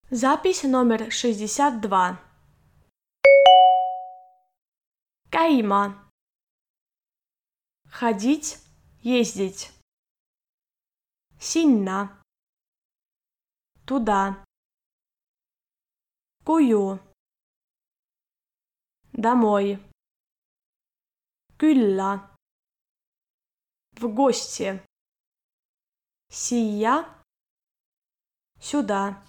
Запись номер 62. Käima. Ходить, ездить. Sinna. Туда. Koju. Домой. Külla. В гости. Siia. Сюда.